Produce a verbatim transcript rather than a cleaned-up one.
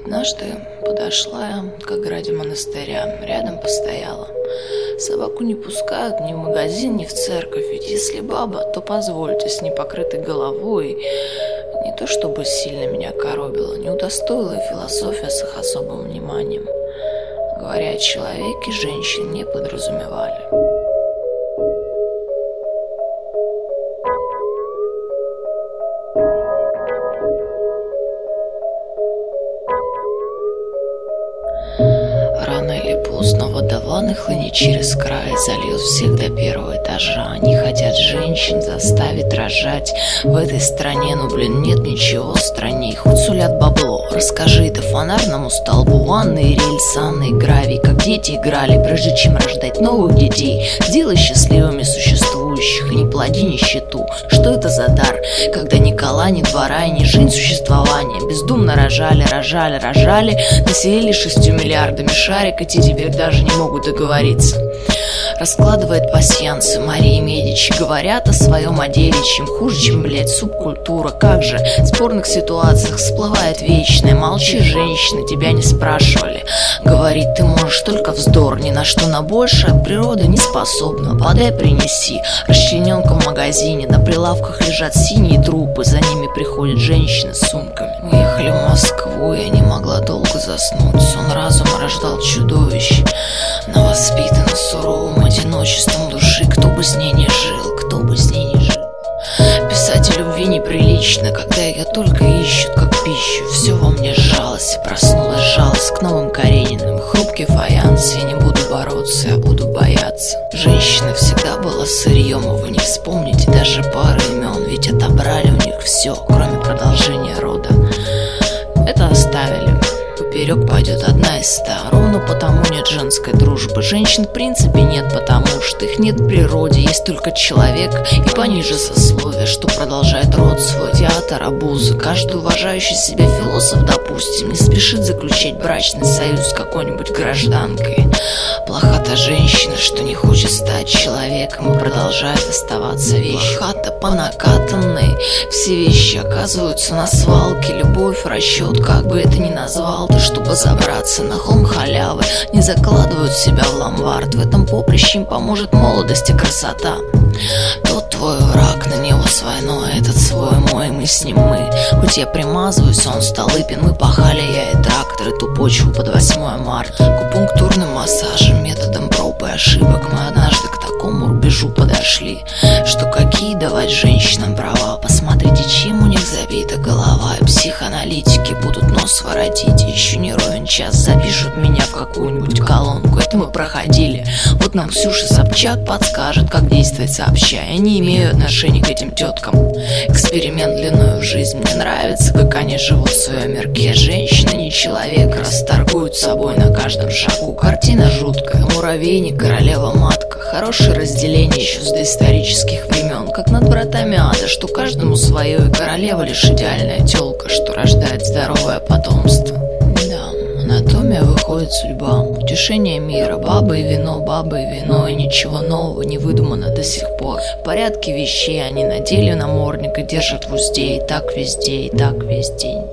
Однажды подошла я к ограде монастыря, рядом постояла. Собаку не пускают ни в магазин, ни в церковь, ведь если баба, то позвольте, с непокрытой головой. Не то чтобы сильно меня коробило, не удостоила философия с их особым вниманием. Говоря о человеке, женщин не подразумевали. Рано или поздно водованы хлынет через край, зальет всех до первого этажа. Они хотят женщин заставить рожать в этой стране, но, блин, нет ничего странней. Хоть сулят бабло, расскажи это фонарному столбу. Ванны, рельсы, Анны и гравий, как дети играли, прежде чем рождать новых детей. Сделай счастливыми существующих и не плоди нищету. Что это за дар, когда ни кола, ни двора и ни жизнь существования? Бездумно рожали, рожали, рожали, населили шестью миллиардами шарик, и те теперь даже не могут договориться. Раскладывает пасьянсы Марии Медичи, говорят о своем одевичьем, хуже, чем, блядь, субкультура. Как же в спорных ситуациях всплывает вечное: молчи, женщина, тебя не спрашивали. Говорит, ты можешь только вздор, ни на что на большее природа не способна. Подай, принеси. Расчлененка в магазине, на прилавках лежат синие трупы, за ними приходят женщины с сумками. Мы ехали в Москву, я не могла долго заснуть. Сон разума рождал чудовищ, но воспитана суровым одиночеством души. Кто бы с ней не жил, кто бы с ней не жил. Писать о любви неприлично, когда ее только ищут как пищу. Все во мне сжалось, и проснулась жалость к новым Карениным. Хрупкий фаянс, я не буду бороться, я буду бояться. Женщина всегда была сырьем, и вы не вспомните даже пары имен, ведь отобрали у них все, кроме продолжения рода. Это оставили. Поперек пойдет одна из ста. Ровно потому нет женской дружбы. Женщин в принципе нет, потому что их нет в природе. Есть только человек и пониже сословия, что продолжает род свой. Театр обузы. Каждый уважающий себя философ, допустим, не спешит заключать брачный союз с какой-нибудь гражданкой. Плоха та женщина, что не хочет стать человеком и продолжает оставаться вещью. Плоха-то по накатанной. Все вещи оказываются на свалке. Любовь, расчет, как бы это ни назвал ты, чтобы забраться на холм халявы, не закладывают себя в ломбард. В этом поприще им поможет молодость и красота. Тот твой враг, на него свойной, этот свой мой, мы с ним мы. Хоть я примазываюсь, он Столыпин, мы пахали, я и трактор, эту почву под восьмое марта. Акупунктурным массажем, методом проб и ошибок мы однажды к такому рубежу подошли, что какие давать женщинам права. Посмотрите, чем у них забита голова, и психоаналитики будут нос воротить. Еще не ровен час запишут меня в какую-нибудь колонку. Это мы проходили. Вот нам Ксюша Собчак подскажет, как действовать сообща. Я не имею отношения к этим теткам. Эксперимент длиною в жизнь. Мне нравится, как они живут в своем мирке. Женщина не человек, расторгуют собой на каждом шагу. Картина жуткая, муравейник, королева-матка. Хорошее разделение еще с доисторических времен, как над вратами ада, что каждому свое, и королева лишь идеальная телка, что рождает здоровое потомство. Да, анатомия выходит судьба, утешение мира, баба и вино, баба и вино, и ничего нового не выдумано до сих пор. Порядки вещей они надели намордник и держат в узде, и так везде, и так весь день.